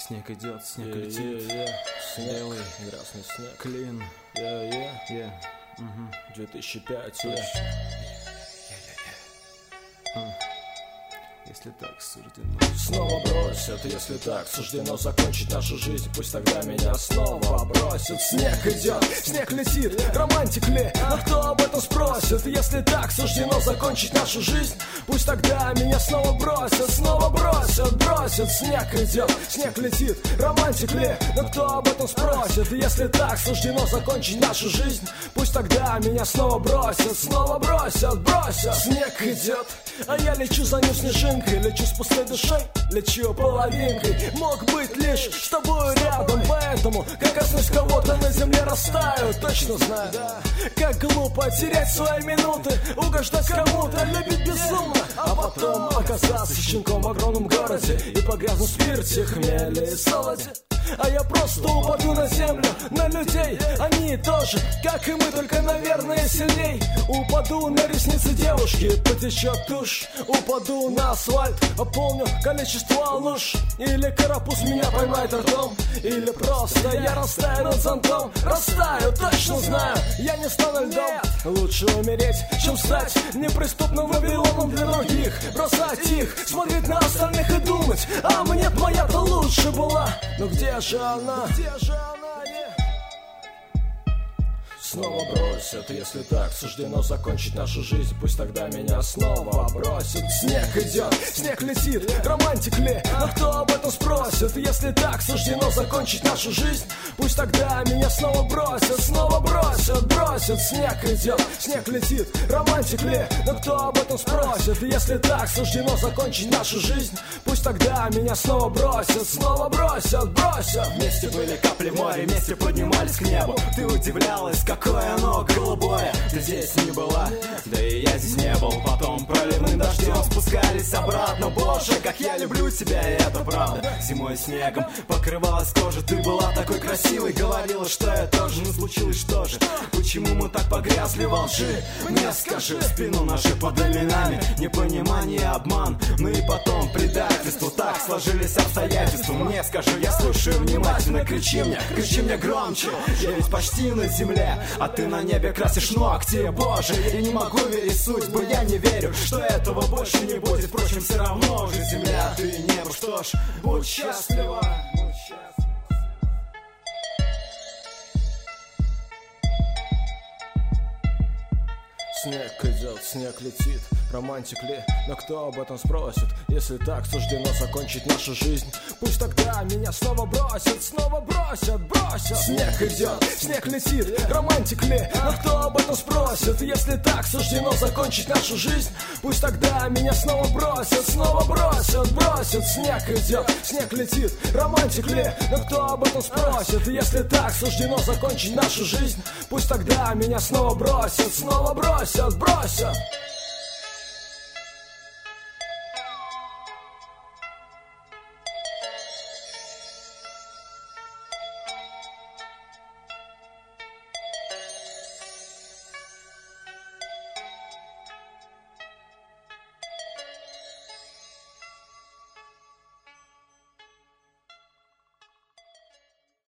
Снег идет, снег летит. Белый, красный снег. Клин. 2005. Если так суждено. Снова бросят, если так суждено закончить нашу жизнь. Пусть тогда меня снова бросят. Снег идет, снег летит, романтик ли? Но кто об этом спросит? Если так суждено закончить нашу жизнь, пусть тогда меня снова бросят. Снова бросят, бросят. Снег идет, снег летит, романтик ли? Но кто об этом спросит? Если так суждено закончить нашу жизнь, пусть тогда меня снова бросят. Снова бросят, бросят. Снег идет, а я лечу за ним снежинкой. Лечу с пустой душой, лечу половинкой. Мог быть лишь с тобой рядом, поэтому, как коснусь кого-то, на земле растаю. Точно знаю, как глупо терять свои минуты, угождать кому-то, любить безумно, а потом оказаться щенком в огромном городе и погрязнуть в спирте, хмеле и солоде. А я просто упаду на землю, на людей. Они тоже, как и мы, только, наверное, сильней. Упаду на ресницы девушки, потечет тушь. Упаду на асфальт, ополню количество луж. Или карапуз меня поймает ртом, или просто я растаю над зонтом. Растаю, точно знаю, я не стану льдом. Лучше умереть, чем стать неприступным Вавилоном для других. Бросать их, смотреть на остальных и думать: а мне б моя-то лучше была. Но где же она? Где же она? Снова бросят, если так суждено закончить нашу жизнь, пусть тогда меня снова бросят. Снег идет, снег летит, романтик ли? Но кто об этом спросит? Если так суждено закончить нашу жизнь, пусть тогда меня снова бросят. Снова бросят, бросят. Снег идет, снег летит, романтик ли? Но кто об этом спросит? Если так суждено закончить нашу жизнь, пусть тогда меня снова бросят. Снова бросят, бросят. Вместе были капли моря, вместе поднимались к небу. Ты удивлялась, какое оно голубое. Ты здесь не была, да и я здесь не был. Потом проливным дождем спускались обратно. Боже, как я люблю тебя, и это правда. Зимой снегом покрывалась кожа. Ты была такой красивой, говорила, что я тоже. Но случилось что же? Почему мы так погрязли во лжи? Мне скажи, спину наши под именами, непонимание, обман, ну и потом предательство. Так сложились обстоятельства. Мне скажи, я слушаю внимательно. Кричи мне громче. Я ведь почти на земле, а ты на небе красишь ногти. Боже, я не могу верить в судьбу, я не верю, что этого больше не будет. Впрочем, все равно же земля, ты небо. Что ж, будь счастлива. Снег идет, снег летит, романтик ли? Но кто об этом спросит? Если так суждено закончить нашу жизнь, пусть тогда меня снова бросят. Снова бросят, бросят. Снег идет, снег летит, романтик ли? Но кто об этом спросит? Если так суждено закончить нашу жизнь, пусть тогда меня снова бросят. Снова бросят, бросят. Снег идет, снег летит, романтик ли? Но кто об этом спросит? Если так суждено закончить нашу жизнь, пусть тогда меня снова бросят. Снова бросят, бросят.